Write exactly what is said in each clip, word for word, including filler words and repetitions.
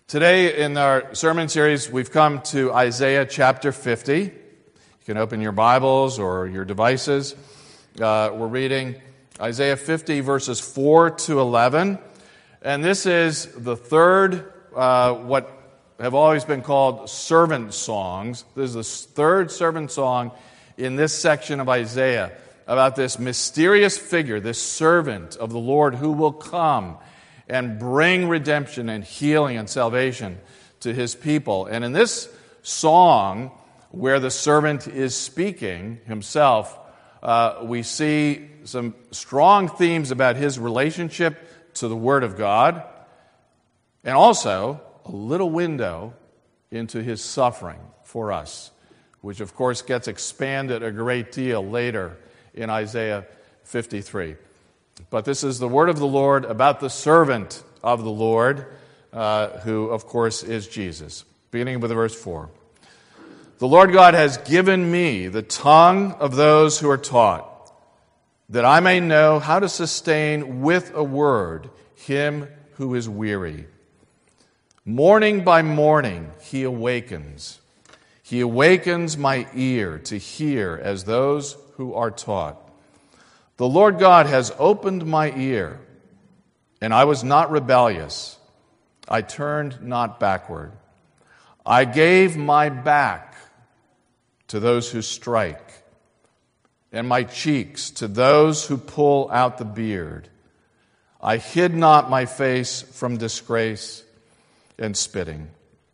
Today in our sermon series, we've come to Isaiah chapter fifty. You can open your Bibles or your devices. Uh, we're reading Isaiah fifty, verses four to eleven. And this is the third, uh, what have always been called servant songs. This is the third servant song in this section of Isaiah about this mysterious figure, this servant of the Lord who will come and bring redemption and healing and salvation to his people. And in this song, where the servant is speaking himself, uh, we see some strong themes about his relationship to the Word of God, and also a little window into his suffering for us, which of course gets expanded a great deal later in Isaiah fifty-three. But this is the word of the Lord about the servant of the Lord, uh, who, of course, is Jesus. Beginning with verse four. The Lord God has given me the tongue of those who are taught, that I may know how to sustain with a word him who is weary. Morning by morning he awakens. He awakens my ear to hear as those who are taught. The Lord God has opened my ear, and I was not rebellious. I turned not backward. I gave my back to those who strike, and my cheeks to those who pull out the beard. I hid not my face from disgrace and spitting.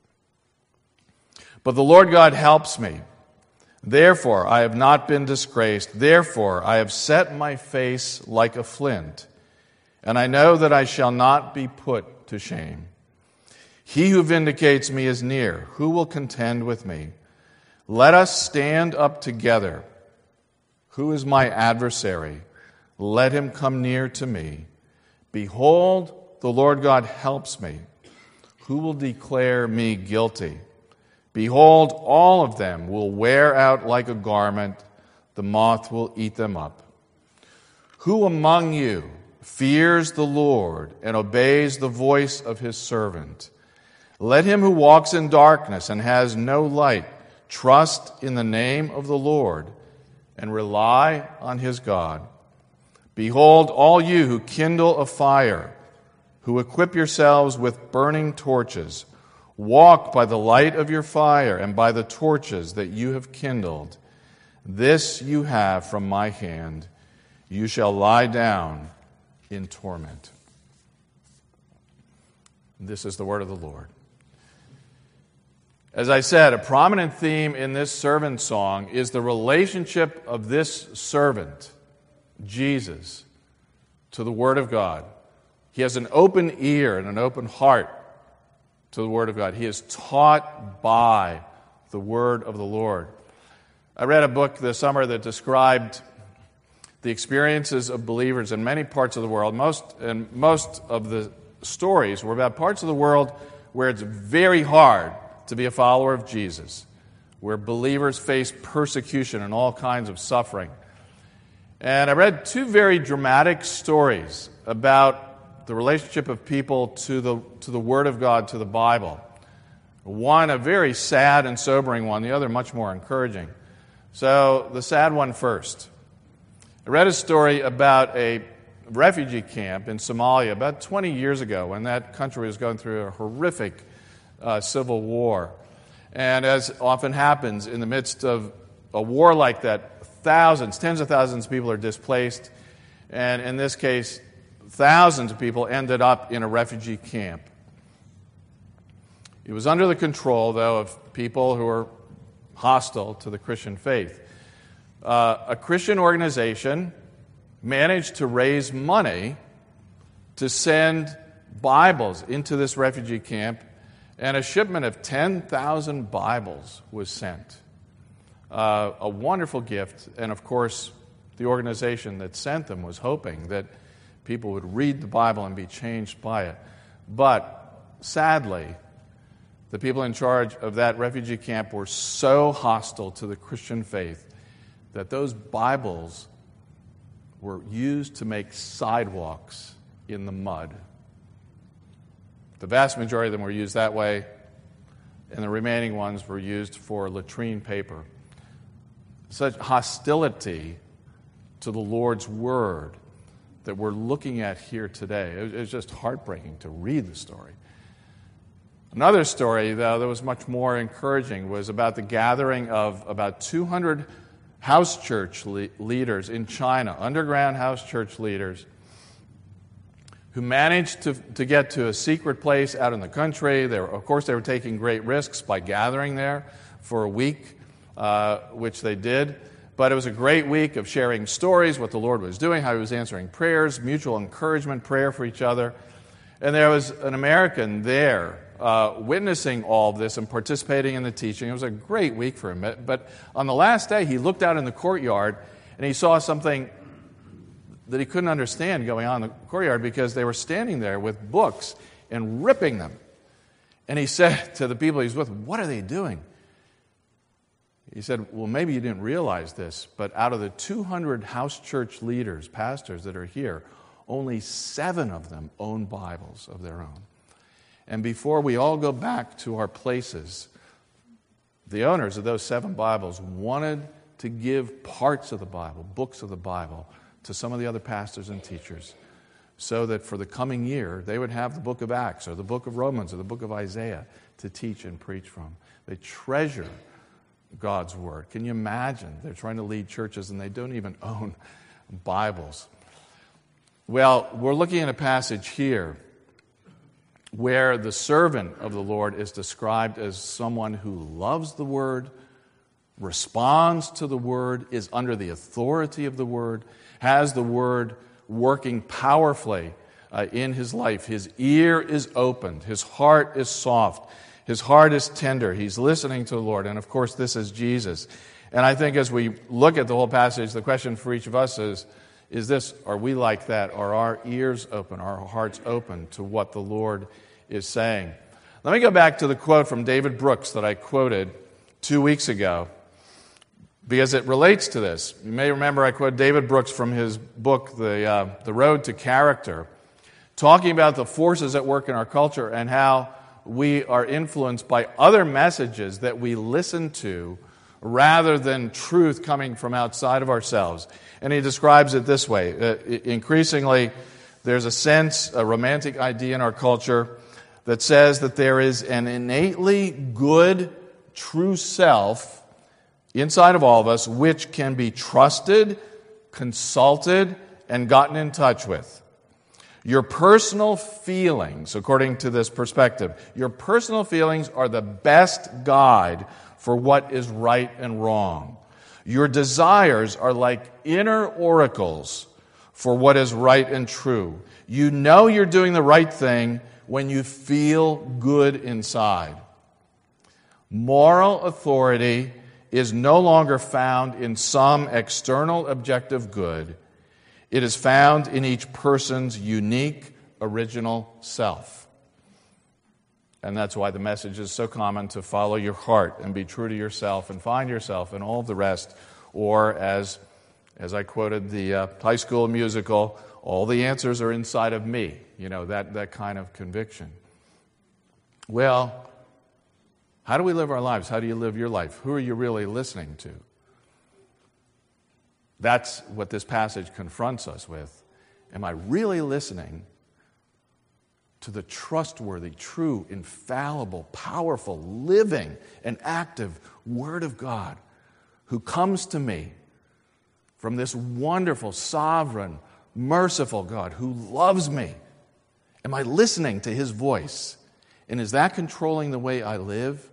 But the Lord God helps me. Therefore, I have not been disgraced. Therefore, I have set my face like a flint, and I know that I shall not be put to shame. He who vindicates me is near. Who will contend with me? Let us stand up together. Who is my adversary? Let him come near to me. Behold, the Lord God helps me. Who will declare me guilty? Behold, all of them will wear out like a garment. The moth will eat them up. Who among you fears the Lord and obeys the voice of his servant? Let him who walks in darkness and has no light trust in the name of the Lord and rely on his God. Behold, all you who kindle a fire, who equip yourselves with burning torches, walk by the light of your fire and by the torches that you have kindled. This you have from my hand. You shall lie down in torment. This is the word of the Lord. As I said, a prominent theme in this servant song is the relationship of this servant, Jesus, to the Word of God. He has an open ear and an open heart to the Word of God. He is taught by the Word of the Lord. I read a book this summer that described the experiences of believers in many parts of the world. Most and most of the stories were about parts of the world where it's very hard to be a follower of Jesus, where believers face persecution and all kinds of suffering. And I read two very dramatic stories about the relationship of people to the to the Word of God, to the Bible. One, a very sad and sobering one. The other, much more encouraging. So, the sad one first. I read a story about a refugee camp in Somalia about twenty years ago when that country was going through a horrific uh, civil war. And as often happens in the midst of a war like that, thousands, tens of thousands of people are displaced. And in this case, thousands of people ended up in a refugee camp. It was under the control, though, of people who were hostile to the Christian faith. Uh, a Christian organization managed to raise money to send Bibles into this refugee camp, and a shipment of ten thousand Bibles was sent. Uh, a wonderful gift, and of course, the organization that sent them was hoping that people would read the Bible and be changed by it. But sadly, the people in charge of that refugee camp were so hostile to the Christian faith that those Bibles were used to make sidewalks in the mud. The vast majority of them were used that way, and the remaining ones were used for latrine paper. Such hostility to the Lord's Word that we're looking at here today. It was just heartbreaking to read the story. Another story, though, that was much more encouraging was about the gathering of about two hundred house church le- leaders in China, underground house church leaders, who managed to, to get to a secret place out in the country. They were, of course, they were taking great risks by gathering there for a week, uh, which they did. But it was a great week of sharing stories, what the Lord was doing, how He was answering prayers, mutual encouragement, prayer for each other. And there was an American there uh, witnessing all of this and participating in the teaching. It was a great week for him. But on the last day, he looked out in the courtyard and he saw something that he couldn't understand going on in the courtyard because they were standing there with books and ripping them. And he said to the people he was with, "What are they doing?" He said, "Well, maybe you didn't realize this, but out of the two hundred house church leaders, pastors that are here, only seven of them own Bibles of their own. And before we all go back to our places, the owners of those seven Bibles wanted to give parts of the Bible, books of the Bible, to some of the other pastors and teachers, so that for the coming year, they would have the book of Acts or the book of Romans or the book of Isaiah to teach and preach from." They treasure God's Word. Can you imagine? They're trying to lead churches and they don't even own Bibles. Well, we're looking at a passage here where the servant of the Lord is described as someone who loves the Word, responds to the Word, is under the authority of the Word, has the Word working powerfully uh, in his life. His ear is opened. His heart is soft. His heart is tender. He's listening to the Lord. And of course, this is Jesus. And I think as we look at the whole passage, the question for each of us is, is this, are we like that? Are our ears open? Are our hearts open to what the Lord is saying? Let me go back to the quote from David Brooks that I quoted two weeks ago, because it relates to this. You may remember I quoted David Brooks from his book, The, uh, the Road to Character, talking about the forces at work in our culture and how we are influenced by other messages that we listen to rather than truth coming from outside of ourselves. And he describes it this way. Uh, increasingly, there's a sense, a romantic idea in our culture that says that there is an innately good, true self inside of all of us which can be trusted, consulted, and gotten in touch with. Your personal feelings, according to this perspective, your personal feelings are the best guide for what is right and wrong. Your desires are like inner oracles for what is right and true. You know you're doing the right thing when you feel good inside. Moral authority is no longer found in some external objective good. It is found in each person's unique, original self. And that's why the message is so common to follow your heart and be true to yourself and find yourself and all of the rest. Or as, as I quoted the uh, high school musical, all the answers are inside of me. You know, that, that kind of conviction. Well, how do we live our lives? How do you live your life? Who are you really listening to? That's what this passage confronts us with. Am I really listening to the trustworthy, true, infallible, powerful, living, and active Word of God who comes to me from this wonderful, sovereign, merciful God who loves me? Am I listening to His voice? And is that controlling the way I live?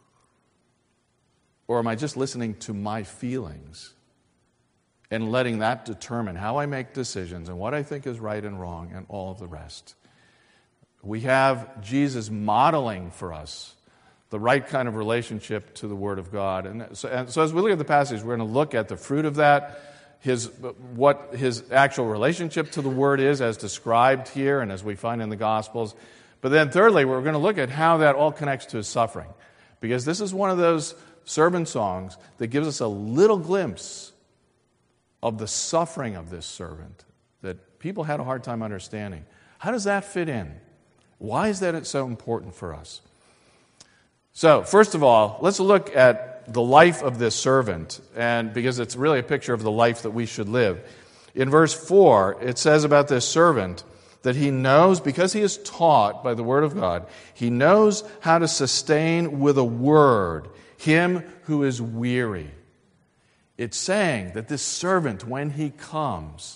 Or am I just listening to my feelings and letting that determine how I make decisions and what I think is right and wrong and all of the rest? We have Jesus modeling for us the right kind of relationship to the Word of God. And so, and so as we look at the passage, we're going to look at the fruit of that, his what his actual relationship to the Word is as described here and as we find in the Gospels. But then thirdly, we're going to look at how that all connects to His suffering. Because this is one of those sermon songs that gives us a little glimpse of the suffering of this servant that people had a hard time understanding. How does that fit in? Why is that so important for us? So, first of all, let's look at the life of this servant, and because it's really a picture of the life that we should live. In verse four, it says about this servant that he knows, because he is taught by the Word of God, he knows how to sustain with a word him who is weary. It's saying that this servant, when he comes,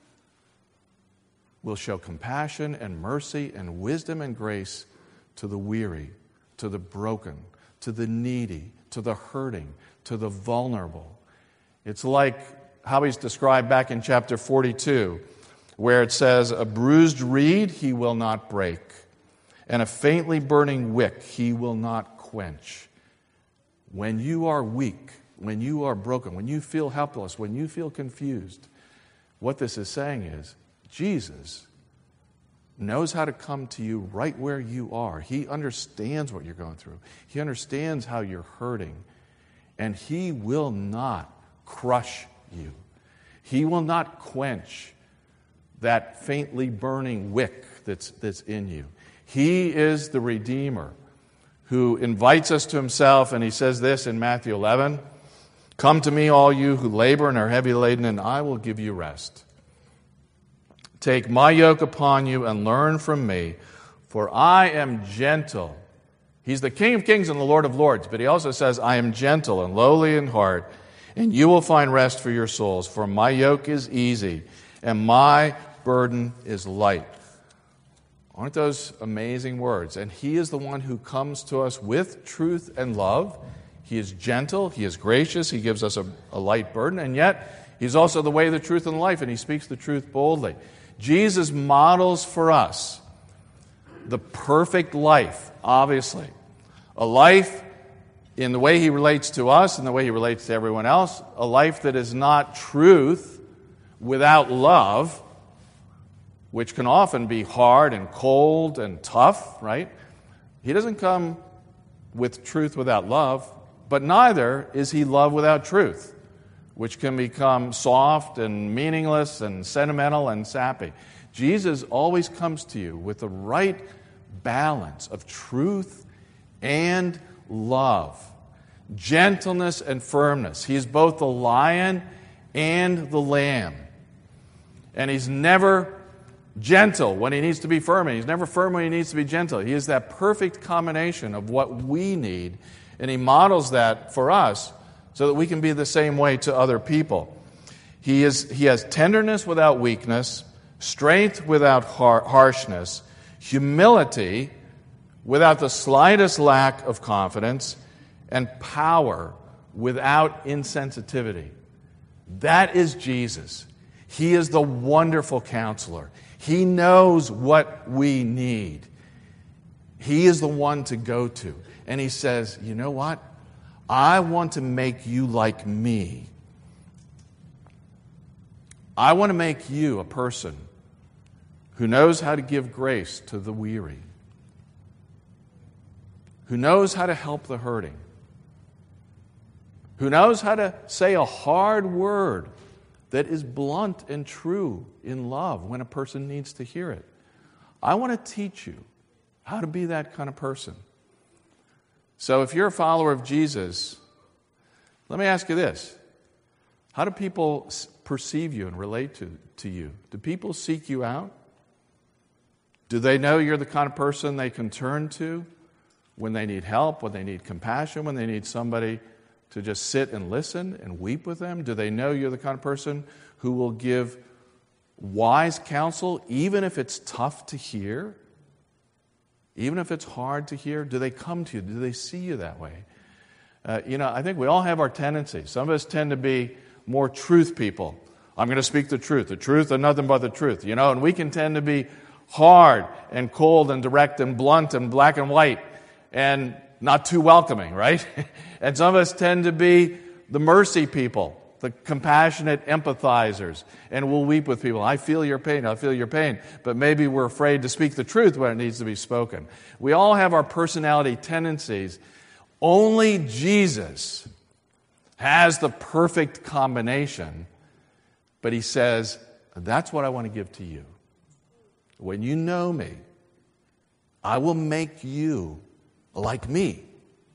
will show compassion and mercy and wisdom and grace to the weary, to the broken, to the needy, to the hurting, to the vulnerable. It's like how he's described back in chapter forty-two, where it says, a bruised reed he will not break, and a faintly burning wick he will not quench. When you are weak, when you are broken, when you feel helpless, when you feel confused, what this is saying is, Jesus knows how to come to you right where you are. He understands what you're going through. He understands how you're hurting. And He will not crush you. He will not quench that faintly burning wick that's, that's in you. He is the Redeemer who invites us to Himself, and He says this in Matthew eleven, "Come to me, all you who labor and are heavy laden, and I will give you rest. Take my yoke upon you and learn from me, for I am gentle." He's the King of Kings and the Lord of Lords, but He also says, "I am gentle and lowly in heart, and you will find rest for your souls, for my yoke is easy and my burden is light." Aren't those amazing words? And He is the one who comes to us with truth and love. He is gentle, He is gracious, He gives us a, a light burden, and yet He's also the way, the truth, and the life, and He speaks the truth boldly. Jesus models for us the perfect life, obviously. A life in the way He relates to us and the way He relates to everyone else. A life that is not truth without love, which can often be hard and cold and tough, right? He doesn't come with truth without love, but neither is He love without truth, which can become soft and meaningless and sentimental and sappy. Jesus always comes to you with the right balance of truth and love, gentleness and firmness. He is both the lion and the lamb. And He's never gentle when He needs to be firm, and He's never firm when He needs to be gentle. He is that perfect combination of what we need, and He models that for us so that we can be the same way to other people. He is he has tenderness without weakness, strength without har- harshness, humility without the slightest lack of confidence, and power without insensitivity. That is Jesus. He is the wonderful counselor. He knows what we need. He is the one to go to. And He says, you know what? I want to make you like me. I want to make you a person who knows how to give grace to the weary, who knows how to help the hurting, who knows how to say a hard word that is blunt and true in love when a person needs to hear it. I want to teach you how to be that kind of person. So if you're a follower of Jesus, let me ask you this. How do people perceive you and relate to, to you? Do people seek you out? Do they know you're the kind of person they can turn to when they need help, when they need compassion, when they need somebody to just sit and listen and weep with them? Do they know you're the kind of person who will give wise counsel even if it's tough to hear? Even if it's hard to hear? Do they come to you? Do they see you that way? Uh, you know, I think we all have our tendencies. Some of us tend to be more truth people. I'm going to speak the truth. The truth and nothing but the truth. You know, and we can tend to be hard and cold and direct and blunt and black and white and not too welcoming, right? And some of us tend to be the mercy people, the compassionate empathizers, and we'll weep with people. I feel your pain, I feel your pain. But maybe we're afraid to speak the truth when it needs to be spoken. We all have our personality tendencies. Only Jesus has the perfect combination, but He says, that's what I want to give to you. When you know me, I will make you like me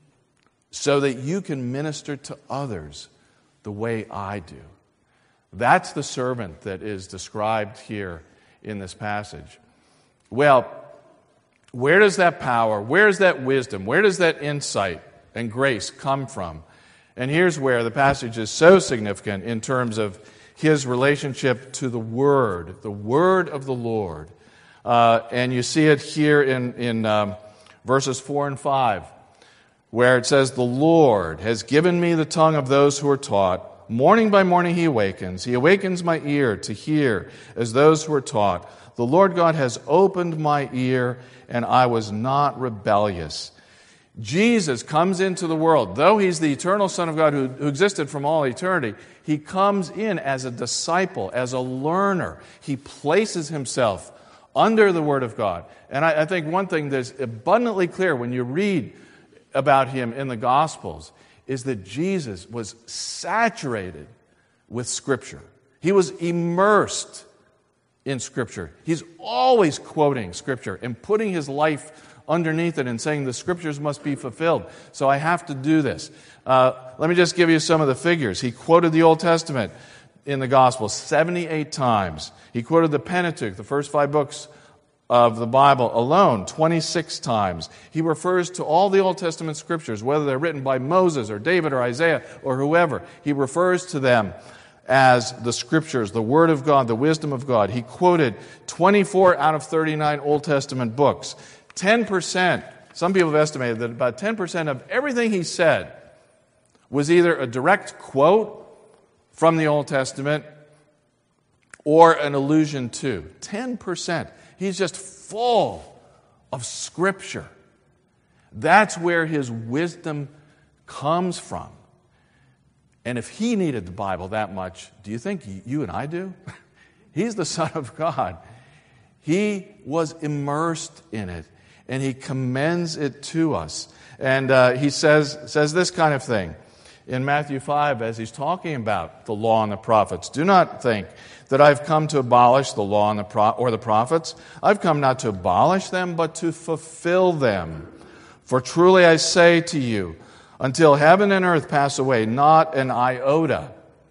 so that you can minister to others the way I do. That's the servant that is described here in this passage. Well, where does that power, where does that wisdom, where does that insight and grace come from? And here's where the passage is so significant in terms of his relationship to the Word, the Word of the Lord. Uh, and you see it here in, in um, verses four and five, where it says, the Lord has given me the tongue of those who are taught. Morning by morning he awakens. He awakens my ear to hear as those who are taught. The Lord God has opened my ear, and I was not rebellious. Jesus comes into the world. Though he's the eternal Son of God who, who existed from all eternity, he comes in as a disciple, as a learner. He places himself under the Word of God. And I, I think one thing that's abundantly clear when you read about him in the Gospels is that Jesus was saturated with Scripture. He was immersed in Scripture. He's always quoting Scripture and putting his life underneath it and saying the Scriptures must be fulfilled. So I have to do this. Uh, let me just give you some of the figures. He quoted the Old Testament in the Gospel seventy-eight times. He quoted the Pentateuch, the first five books of the Bible alone, twenty-six times. He refers to all the Old Testament Scriptures, whether they're written by Moses or David or Isaiah or whoever. He refers to them as the Scriptures, the Word of God, the wisdom of God. He quoted twenty-four out of thirty-nine Old Testament books. ten percent, some people have estimated that about ten percent of everything he said was either a direct quote from the Old Testament or an allusion to. ten percent. He's just full of Scripture. That's where his wisdom comes from. And if he needed the Bible that much, do you think you and I do? He's the Son of God. He was immersed in it, and he commends it to us. And uh, he says, says this kind of thing in Matthew five as he's talking about the law and the prophets. Do not think that I've come to abolish the law and the pro- or the prophets. I've come not to abolish them, but to fulfill them. For truly I say to you, until heaven and earth pass away, not an iota,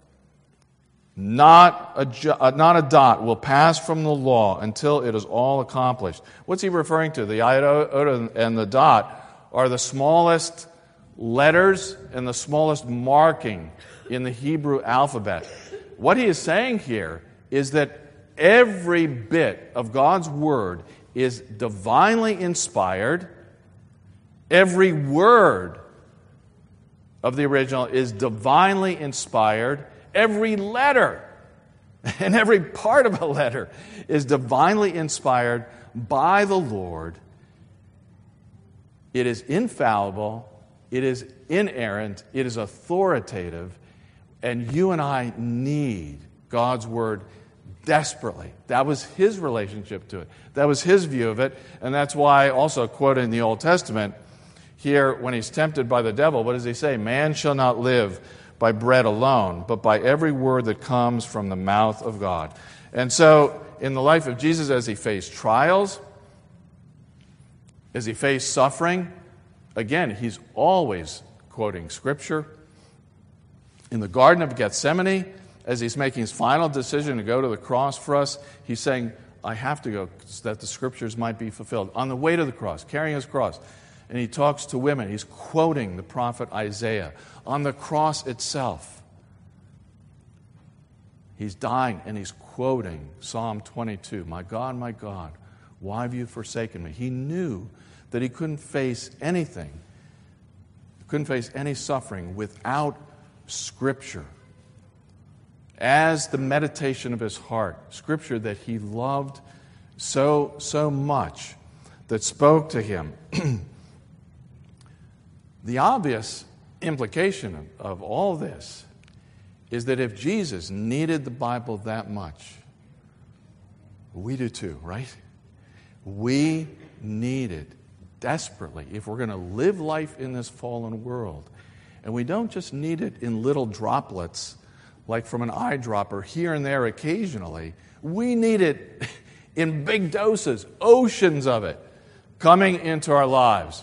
not a, jo- uh, not a dot will pass from the law until it is all accomplished. What's he referring to? The iota and the dot are the smallest letters and the smallest marking in the Hebrew alphabet. What he is saying here is that every bit of God's Word is divinely inspired. Every word of the original is divinely inspired. Every letter and every part of a letter is divinely inspired by the Lord. It is infallible. It is inerrant. It is authoritative. And you and I need God's Word desperately. That was his relationship to it. That was his view of it. And that's why, also quoting the Old Testament, here when he's tempted by the devil, what does he say? Man shall not live by bread alone, but by every word that comes from the mouth of God. And so, in the life of Jesus, as he faced trials, as he faced suffering, again, he's always quoting Scripture. In the Garden of Gethsemane, as he's making his final decision to go to the cross for us, he's saying, I have to go so that the Scriptures might be fulfilled. On the way to the cross, carrying his cross, and he talks to women. He's quoting the prophet Isaiah. On the cross itself, he's dying and he's quoting Psalm twenty-two. My God, my God, why have you forsaken me? He knew that he couldn't face anything, couldn't face any suffering without Scripture as the meditation of his heart. Scripture that he loved so, so much, that spoke to him. The obvious implication of, of all this is that if Jesus needed the Bible that much, we do too, right? We need it desperately if we're going to live life in this fallen world. And we don't just need it in little droplets, like from an eyedropper here and there occasionally. We need it in big doses, oceans of it, coming into our lives.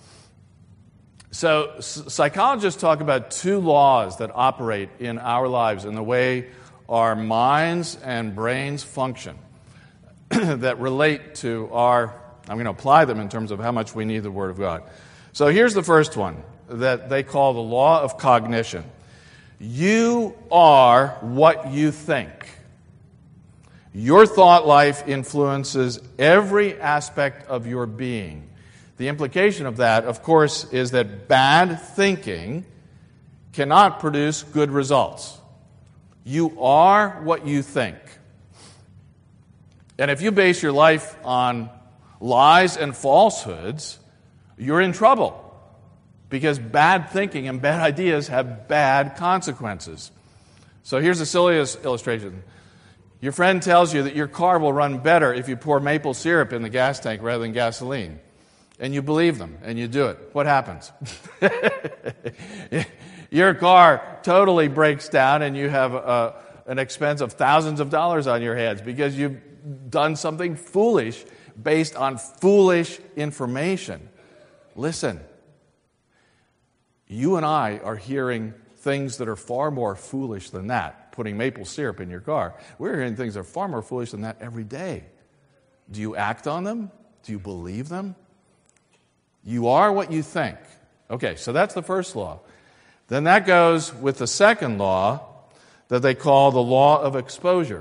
So psychologists talk about two laws that operate in our lives in the way our minds and brains function that relate to our, I'm going to apply them in terms of how much we need the Word of God. So here's the first one that they call the law of cognition. You are what you think. Your thought life influences every aspect of your being. The implication of that, of course, is that bad thinking cannot produce good results. You are what you think. And if you base your life on lies and falsehoods, you're in trouble. Because bad thinking and bad ideas have bad consequences. So here's the silliest illustration. Your friend tells you that your car will run better if you pour maple syrup in the gas tank rather than gasoline. And you believe them, and you do it. What happens? Your car totally breaks down, and you have a, an expense of thousands of dollars on your heads because you've done something foolish based on foolish information. Listen, you and I are hearing things that are far more foolish than that, putting maple syrup in your car. We're hearing things that are far more foolish than that every day. Do you act on them? Do you believe them? You are what you think. Okay, so that's the first law. Then that goes with the second law that they call the law of exposure.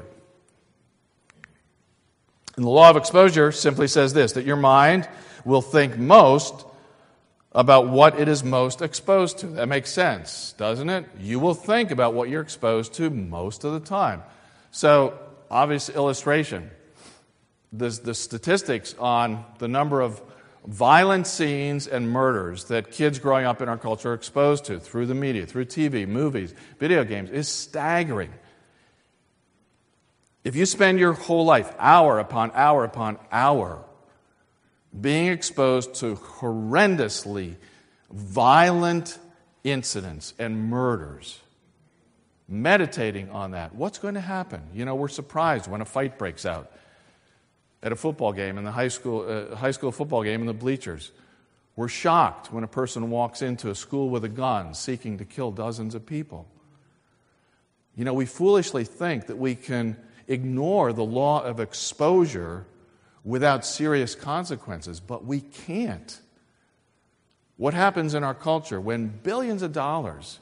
And the law of exposure simply says this, that your mind will think most about what it is most exposed to. That makes sense, doesn't it? You will think about what you're exposed to most of the time. So, obvious illustration. The, the statistics on the number of violent scenes and murders that kids growing up in our culture are exposed to through the media, through T V, movies, video games, is staggering. If you spend your whole life, hour upon hour upon hour, being exposed to horrendously violent incidents and murders, meditating on that, what's going to happen? You know, we're surprised when a fight breaks out at a football game, in the high school uh, high school football game in the bleachers. We're shocked when a person walks into a school with a gun seeking to kill dozens of people. You know, we foolishly think that we can ignore the law of exposure without serious consequences, but we can't. What happens in our culture when billions of dollars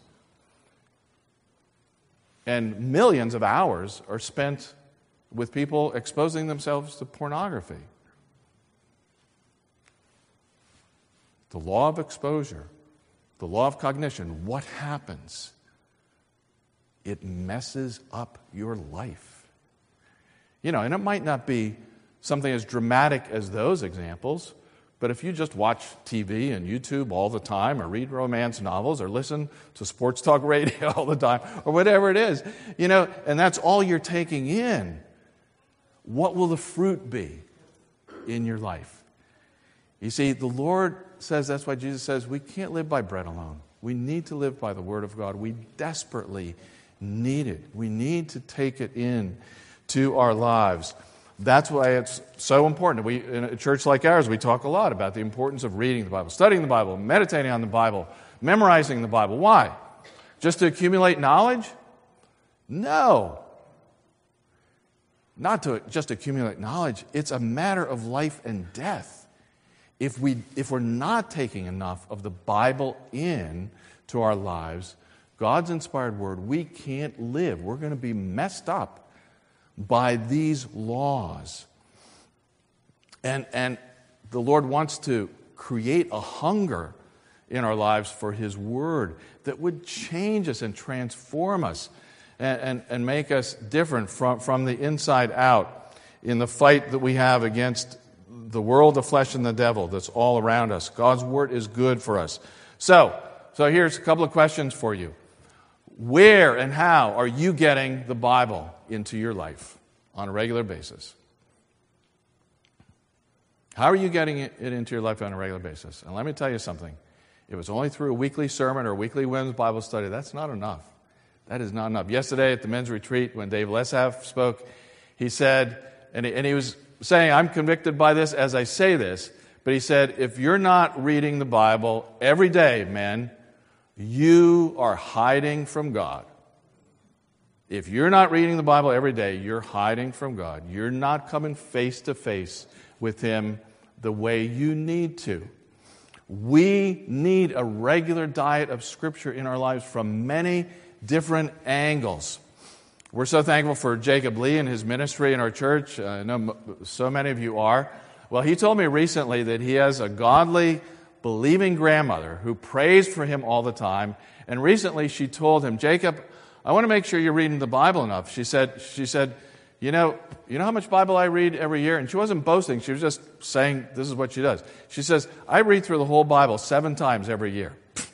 and millions of hours are spent with people exposing themselves to pornography? The law of exposure, the law of cognition, what happens? It messes up your life. You know, and it might not be something as dramatic as those examples, but if you just watch T V and YouTube all the time, or read romance novels, or listen to sports talk radio all the time, or whatever it is, you know, and that's all you're taking in, what will the fruit be in your life? You see, the Lord says, that's why Jesus says, we can't live by bread alone. We need to live by the Word of God. We desperately need it. We need to take it in to our lives. That's why it's so important. We, in a church like ours, we talk a lot about the importance of reading the Bible, studying the Bible, meditating on the Bible, memorizing the Bible. Why? Just to accumulate knowledge? No. Not to just accumulate knowledge. It's a matter of life and death. If, we, if we're not taking enough of the Bible in to our lives, God's inspired word, we can't live. We're going to be messed up by these laws. And, and the Lord wants to create a hunger in our lives for His Word that would change us and transform us and, and, and make us different from, from the inside out in the fight that we have against the world, the flesh, and the devil that's all around us. God's Word is good for us. So, so here's a couple of questions for you. Where and how are you getting the Bible into your life on a regular basis? How are you getting it into your life on a regular basis? And let me tell you something. If it was only through a weekly sermon or a weekly women's Bible study, that's not enough. That is not enough. Yesterday at the men's retreat, when Dave Lesaf spoke, he said, and he, and he was saying, I'm convicted by this as I say this, But he said, if you're not reading the Bible every day, men, you are hiding from God. If you're not reading the Bible every day, you're hiding from God. You're not coming face to face with Him the way you need to. We need a regular diet of Scripture in our lives from many different angles. We're so thankful for Jacob Lee and his ministry in our church. I know so many of you are. Well, he told me recently that he has a godly, believing grandmother who prays for him all the time. And recently she told him, Jacob, I want to make sure you're reading the Bible enough. She said, she said, you know, you know how much Bible I read every year? And she wasn't boasting. She was just saying this is what she does. She says, I read through the whole Bible seven times every year.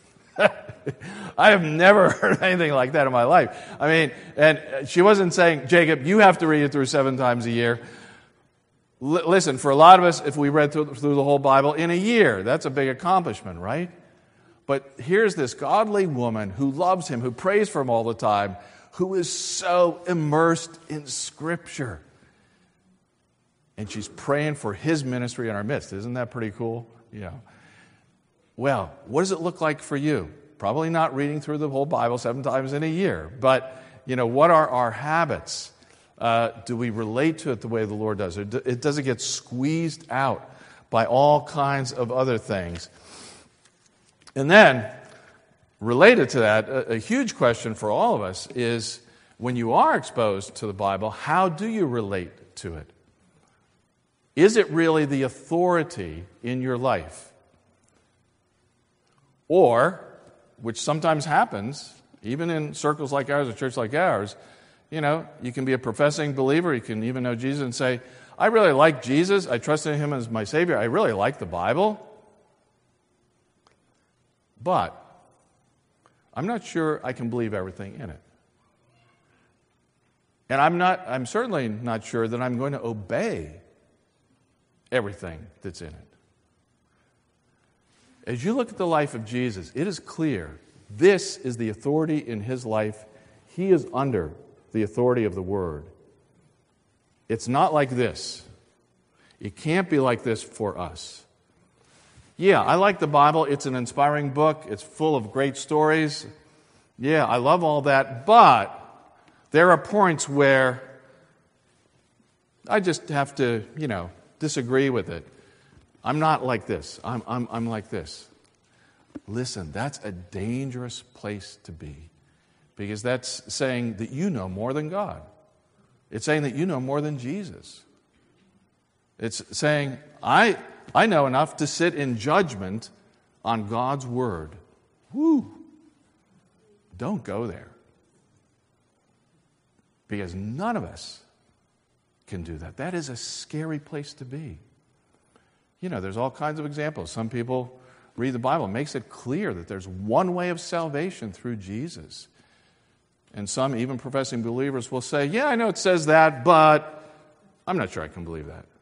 I have never heard anything like that in my life. I mean, and she wasn't saying, Jacob, you have to read it through seven times a year. L- listen, for a lot of us, if we read through, through the whole Bible in a year, that's a big accomplishment, right? But here's this godly woman who loves him, who prays for him all the time, who is so immersed in Scripture. And she's praying for his ministry in our midst. Isn't that pretty cool? Yeah. Well, what does it look like for you? Probably not reading through the whole Bible seven times in a year. But, you know, what are our habits? Uh, do we relate to it the way the Lord does? Or do, it does it get squeezed out by all kinds of other things? And then, related to that, a, a huge question for all of us is, when you are exposed to the Bible, how do you relate to it? Is it really the authority in your life? Or, which sometimes happens, even in circles like ours, a church like ours, you know, you can be a professing believer, you can even know Jesus and say, I really like Jesus, I trust in Him as my Savior, I really like the Bible, but I'm not sure I can believe everything in it. And I'm not, I'm certainly not sure that I'm going to obey everything that's in it. As you look at the life of Jesus, it is clear this is the authority in His life. He is under the authority of the Word. It's not like this. It can't be like this for us. Yeah, I like the Bible. It's an inspiring book. It's full of great stories. Yeah, I love all that. But there are points where I just have to, you know, disagree with it. I'm not like this. I'm, I'm, I'm like this. Listen, that's a dangerous place to be, because that's saying that you know more than God. It's saying that you know more than Jesus. It's saying, I, I know enough to sit in judgment on God's Word. Woo! Don't go there. Because none of us can do that. That is a scary place to be. You know, there's all kinds of examples. Some people read the Bible. It makes it clear that there's one way of salvation through Jesus. And some, even professing believers, will say, yeah, I know it says that, but I'm not sure I can believe that.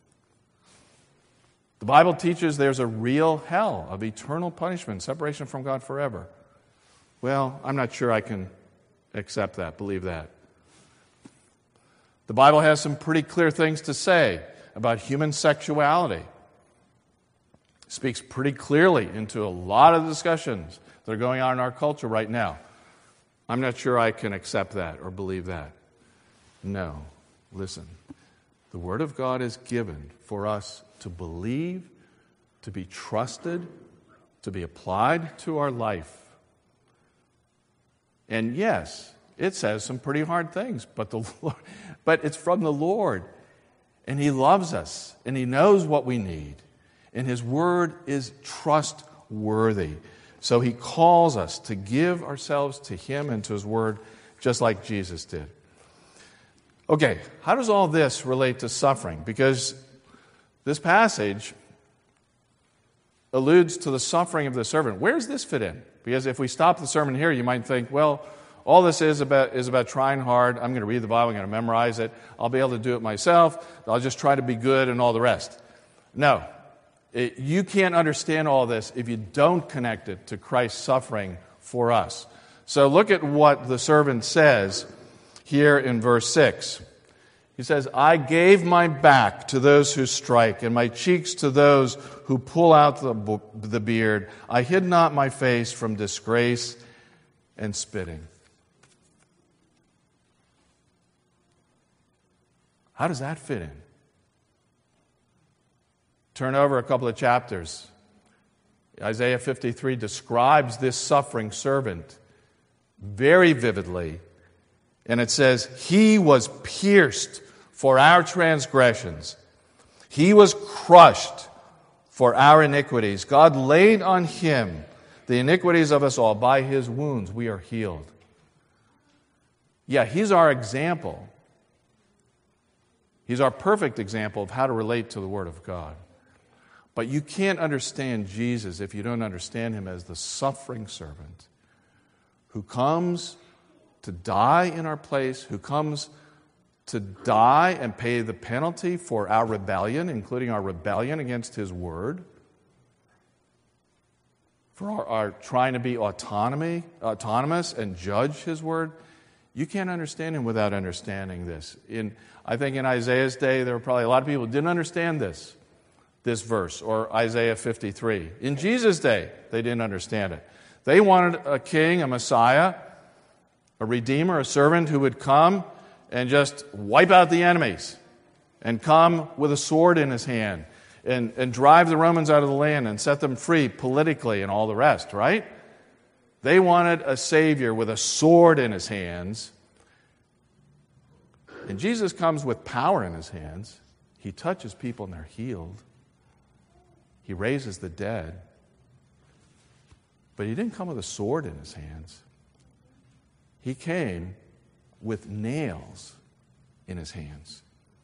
The Bible teaches there's a real hell of eternal punishment, separation from God forever. Well, I'm not sure I can accept that, believe that. The Bible has some pretty clear things to say about human sexuality. It speaks pretty clearly into a lot of discussions that are going on in our culture right now. I'm not sure I can accept that or believe that. No. Listen, the Word of God is given for us to believe, to be trusted, to be applied to our life. And yes, it says some pretty hard things, but the Lord, but it's from the Lord. And He loves us, and He knows what we need. And His Word is trustworthy. So He calls us to give ourselves to Him and to His Word, just like Jesus did. Okay, how does all this relate to suffering? Because this passage alludes to the suffering of the servant. Where does this fit in? Because if we stop the sermon here, you might think, well, all this is about is about trying hard. I'm going to read the Bible. I'm going to memorize it. I'll be able to do it myself. I'll just try to be good and all the rest. No. It, you can't understand all this if you don't connect it to Christ's suffering for us. So look at what the servant says here in verse six. He says, I gave my back to those who strike, and my cheeks to those who pull out the, the beard. I hid not my face from disgrace and spitting. How does that fit in? Turn over a couple of chapters. Isaiah fifty-three describes this suffering servant very vividly. And it says, He was pierced for our transgressions. He was crushed for our iniquities. God laid on Him the iniquities of us all. By His wounds we are healed. Yeah, He's our example. He's our perfect example of how to relate to the Word of God. But you can't understand Jesus if you don't understand Him as the suffering servant who comes to die in our place, who comes to die and pay the penalty for our rebellion, including our rebellion against His Word, for our, our trying to be autonomy, autonomous and judge His Word. You can't understand Him without understanding this. In, I think in Isaiah's day, there were probably a lot of people who didn't understand this, this verse, or Isaiah fifty-three. In Jesus' day, they didn't understand it. They wanted a king, a Messiah, a redeemer, a servant who would come and just wipe out the enemies and come with a sword in his hand and, and drive the Romans out of the land and set them free politically and all the rest, right? They wanted a Savior with a sword in his hands. And Jesus comes with power in his hands. He touches people and they're healed. He raises the dead. But he didn't come with a sword in his hands. He came with nails in his hands.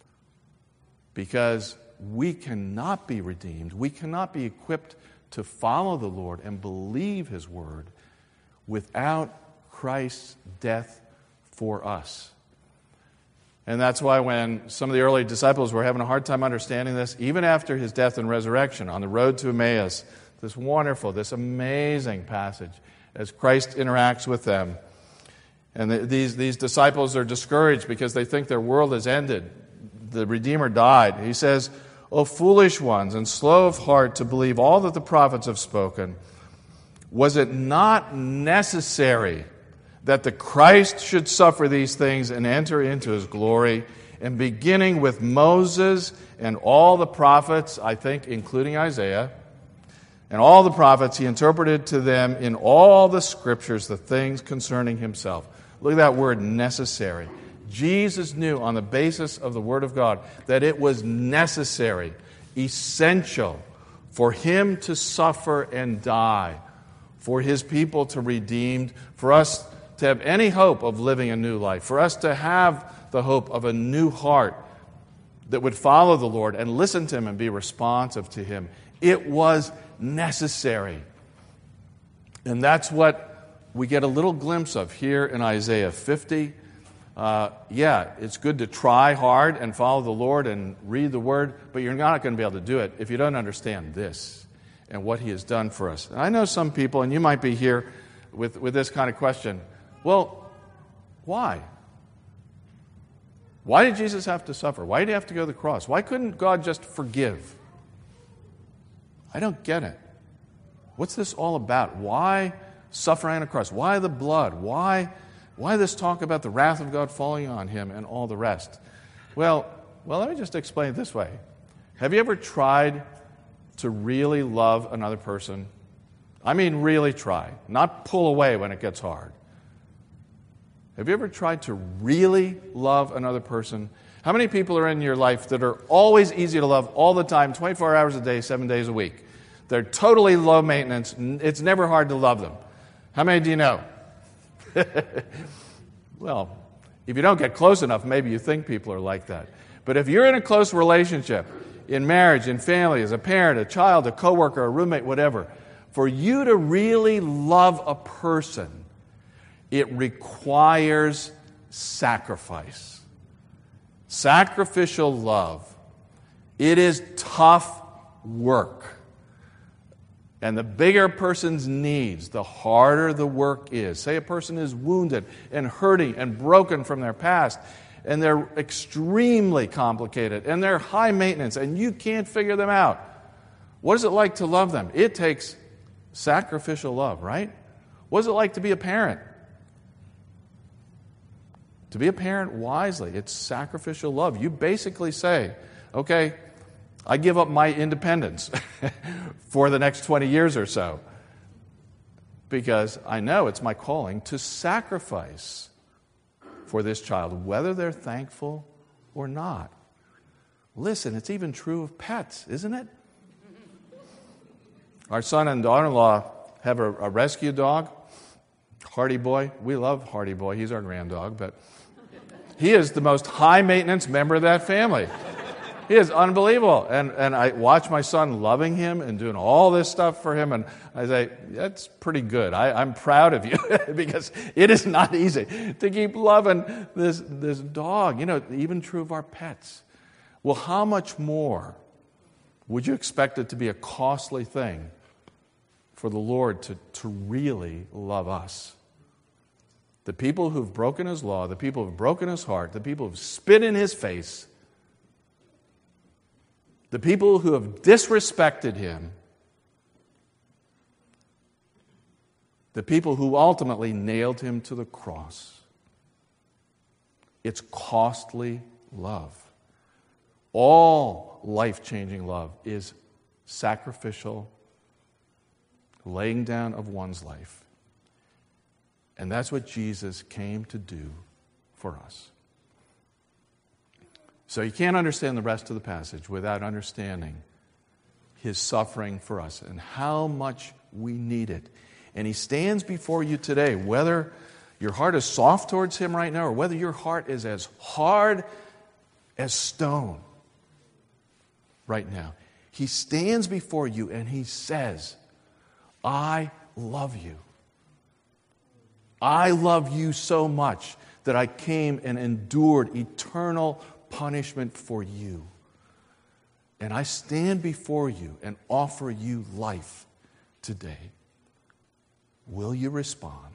Because we cannot be redeemed. We cannot be equipped to follow the Lord and believe His Word without Christ's death for us. And that's why when some of the early disciples were having a hard time understanding this, even after His death and resurrection on the road to Emmaus, this wonderful, this amazing passage as Christ interacts with them. And the, these, these disciples are discouraged because they think their world has ended. The Redeemer died. He says, O foolish ones and slow of heart to believe all that the prophets have spoken, was it not necessary that the Christ should suffer these things and enter into His glory? And beginning with Moses and all the prophets, I think including Isaiah, and all the prophets, He interpreted to them in all the Scriptures the things concerning Himself. Look at that word, necessary. Jesus knew on the basis of the Word of God that it was necessary, essential, for Him to suffer and die, for His people to redeemed, for us to have any hope of living a new life, for us to have the hope of a new heart that would follow the Lord and listen to Him and be responsive to Him. It was necessary. And that's what we get a little glimpse of here in Isaiah fifty. Uh, yeah, it's good to try hard and follow the Lord and read the Word, but you're not going to be able to do it if you don't understand this and what He has done for us. And I know some people, and you might be here with, with this kind of question. Well, why? Why did Jesus have to suffer? Why did He have to go to the cross? Why couldn't God just forgive? I don't get it. What's this all about? Why suffering on a cross? Why the blood? Why, why this talk about the wrath of God falling on Him and all the rest? Well, well, let me just explain it this way. Have you ever tried to really love another person? I mean really try, not pull away when it gets hard. Have you ever tried to really love another person? How many people are in your life that are always easy to love all the time, twenty-four hours a day, seven days a week? They're totally low maintenance. It's never hard to love them. How many do you know? Well, if you don't get close enough, maybe you think people are like that. But if you're in a close relationship, in marriage, in family, as a parent, a child, a coworker, a roommate, whatever, for you to really love a person, it requires sacrifice. Sacrificial love. It is tough work. And the bigger a person's needs, the harder the work is. Say a person is wounded and hurting and broken from their past, and they're extremely complicated, and they're high maintenance, and you can't figure them out. What is it like to love them? It takes sacrificial love, right? What is it like to be a parent? To be a parent wisely, it's sacrificial love. You basically say, okay, I give up my independence for the next twenty years or so because I know it's my calling to sacrifice for this child, whether they're thankful or not. Listen, it's even true of pets, isn't it? Our son and daughter-in-law have a, a rescue dog, Hardy Boy. We love Hardy Boy. He's our grand dog, but he is the most high-maintenance member of that family. He is unbelievable. And and I watch my son loving him and doing all this stuff for him, and I say, that's pretty good. I, I'm proud of you because it is not easy to keep loving this, this dog. You know, even true of our pets. Well, how much more would you expect it to be a costly thing for the Lord to, to really love us? The people who've broken his law, the people who've broken his heart, the people who've spit in his face, the people who have disrespected him, the people who ultimately nailed him to the cross. It's costly love. All life-changing love is sacrificial, laying down of one's life. And that's what Jesus came to do for us. So you can't understand the rest of the passage without understanding his suffering for us and how much we need it. And he stands before you today, whether your heart is soft towards him right now or whether your heart is as hard as stone right now. He stands before you and he says, I love you. I love you so much that I came and endured eternal punishment for you. And I stand before you and offer you life today. Will you respond?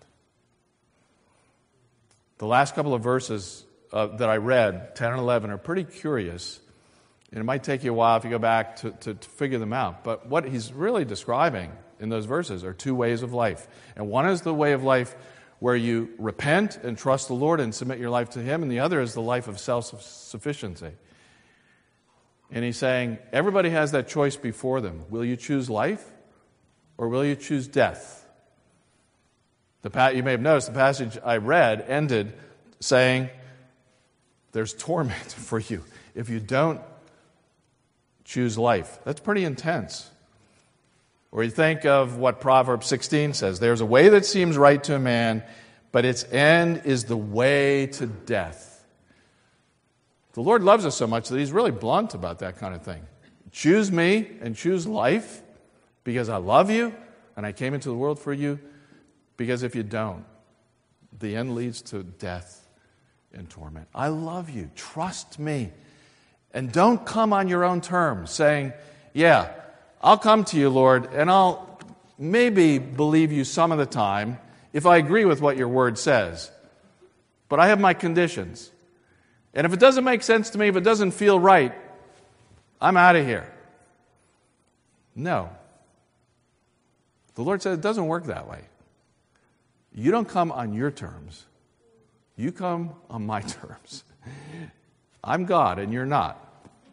The last couple of verses uh, that I read, ten and eleven, are pretty curious. And it might take you a while if you go back to, to, to figure them out. But what he's really describing in those verses are two ways of life. And one is the way of life where you repent and trust the Lord and submit your life to him, and the other is the life of self-sufficiency. And he's saying, everybody has that choice before them. Will you choose life or will you choose death? The pa- you may have noticed the passage I read ended saying, there's torment for you if you don't choose life. That's pretty intense. Or you think of what Proverbs sixteen says, there's a way that seems right to a man, but its end is the way to death. The Lord loves us so much that he's really blunt about that kind of thing. Choose me and choose life because I love you and I came into the world for you, because if you don't, the end leads to death and torment. I love you. Trust me. And don't come on your own terms saying, yeah, I'll come to you, Lord, and I'll maybe believe you some of the time if I agree with what your word says. But I have my conditions. And if it doesn't make sense to me, if it doesn't feel right, I'm out of here. No. The Lord said it doesn't work that way. You don't come on your terms. You come on my terms. I'm God and you're not.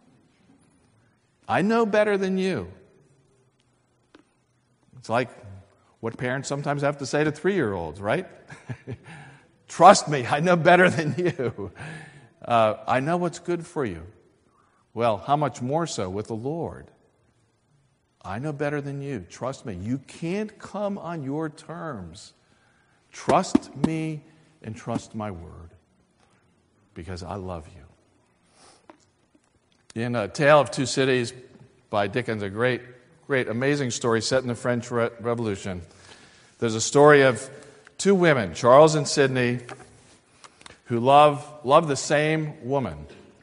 I know better than you. It's like what parents sometimes have to say to three-year-olds, right? Trust me, I know better than you. Uh, I know what's good for you. Well, how much more so with the Lord? I know better than you. Trust me. You can't come on your terms. Trust me and trust my word because I love you. In A Tale of Two Cities by Dickens, a great Great, amazing story set in the French Re- Revolution. There's a story of two women, Charles and Sidney, who love, love the same woman.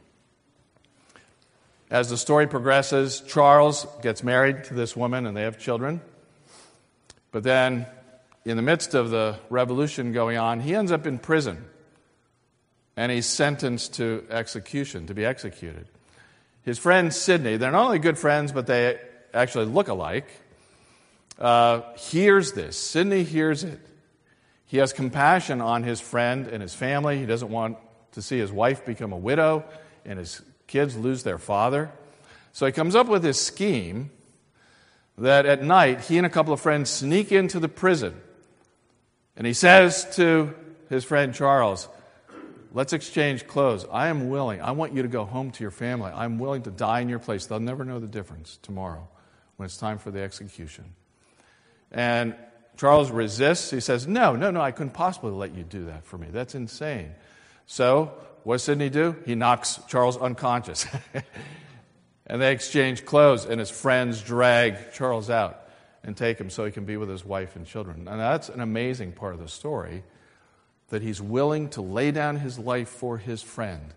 As the story progresses, Charles gets married to this woman and they have children. But then, in the midst of the revolution going on, he ends up in prison and he's sentenced to execution, to be executed. His friend Sidney, they're not only good friends, but they actually look alike, uh, hears this. Sidney hears it. He has compassion on his friend and his family. He doesn't want to see his wife become a widow and his kids lose their father. So he comes up with this scheme that at night he and a couple of friends sneak into the prison. And he says to his friend Charles, let's exchange clothes. I am willing. I want you to go home to your family. I'm willing to die in your place. They'll never know the difference tomorrow when it's time for the execution. And Charles resists. He says, no, no, no, I couldn't possibly let you do that for me. That's insane. So what does Sidney do? He knocks Charles unconscious. And they exchange clothes, and his friends drag Charles out and take him so he can be with his wife and children. And that's an amazing part of the story, that he's willing to lay down his life for his friend.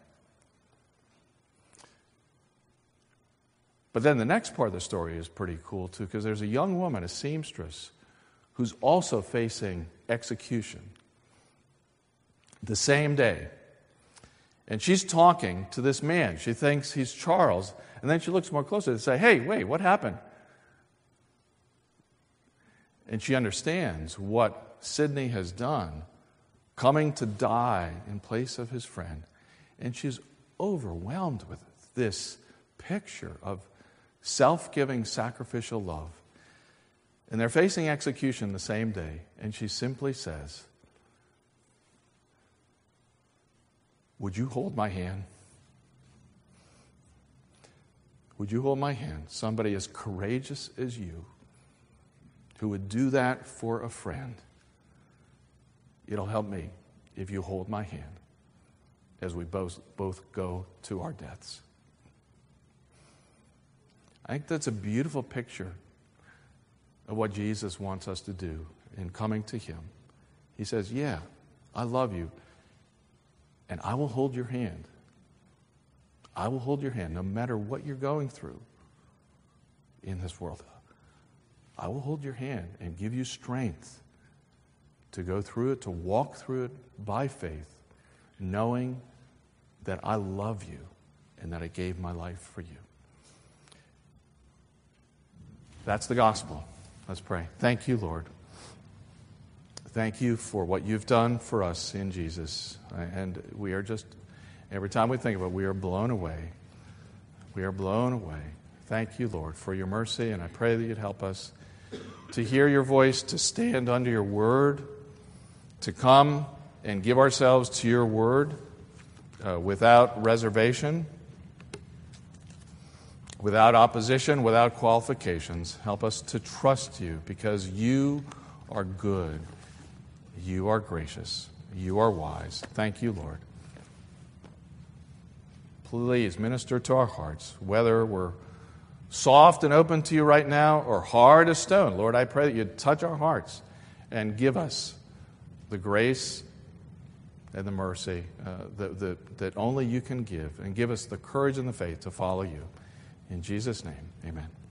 But then the next part of the story is pretty cool, too, because there's a young woman, a seamstress, who's also facing execution the same day. And she's talking to this man. She thinks he's Charles. And then she looks more closely and says, hey, wait, what happened? And she understands what Sidney has done, coming to die in place of his friend. And she's overwhelmed with this picture of self-giving, sacrificial love. And they're facing execution the same day. And she simply says, would you hold my hand? Would you hold my hand? Somebody as courageous as you who would do that for a friend. It'll help me if you hold my hand as we both, both go to our deaths. I think that's a beautiful picture of what Jesus wants us to do in coming to him. He says, yeah, I love you, and I will hold your hand. I will hold your hand no matter what you're going through in this world. I will hold your hand and give you strength to go through it, to walk through it by faith, knowing that I love you and that I gave my life for you. That's the gospel. Let's pray. Thank you, Lord. Thank you for what you've done for us in Jesus. And we are just, every time we think of it, we are blown away. We are blown away. Thank you, Lord, for your mercy, and I pray that you'd help us to hear your voice, to stand under your word, to come and give ourselves to your word uh, without reservation, without opposition, without qualifications. Help us to trust you because you are good. You are gracious. You are wise. Thank you, Lord. Please minister to our hearts, whether we're soft and open to you right now or hard as stone. Lord, I pray that you'd touch our hearts and give us the grace and the mercy uh, that, that, that only you can give, and give us the courage and the faith to follow you. In Jesus' name, amen.